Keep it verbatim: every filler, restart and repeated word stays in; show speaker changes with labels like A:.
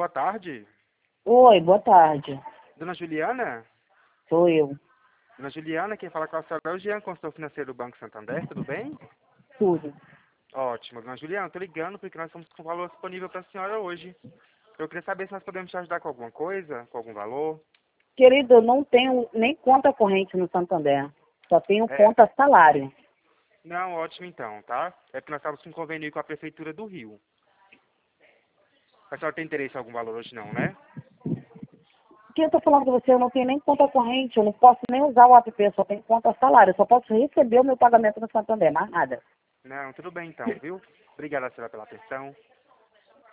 A: Boa tarde.
B: Oi, boa tarde.
A: Dona Juliana?
B: Sou eu.
A: Dona Juliana, quem fala com a senhora é o Jean, consultor financeiro do Banco Santander, tudo bem?
B: Tudo.
A: Ótimo. Dona Juliana, tô ligando porque nós estamos com valor disponível para a senhora hoje. Eu queria saber se nós podemos te ajudar com alguma coisa, com algum valor.
B: Querido, eu não tenho nem conta corrente no Santander. Só tenho
A: É.
B: conta salário.
A: Não, ótimo então, tá? É porque nós estamos com um convênio com a Prefeitura do Rio. A senhora tem interesse em algum valor hoje não, né?
B: O que eu tô falando com você? Eu não tenho nem conta corrente. Eu não posso nem usar o app. Eu só tenho conta salário. Eu só posso receber o meu pagamento no Santander, mais nada.
A: Não, tudo bem então, viu? Obrigada, senhora, pela atenção.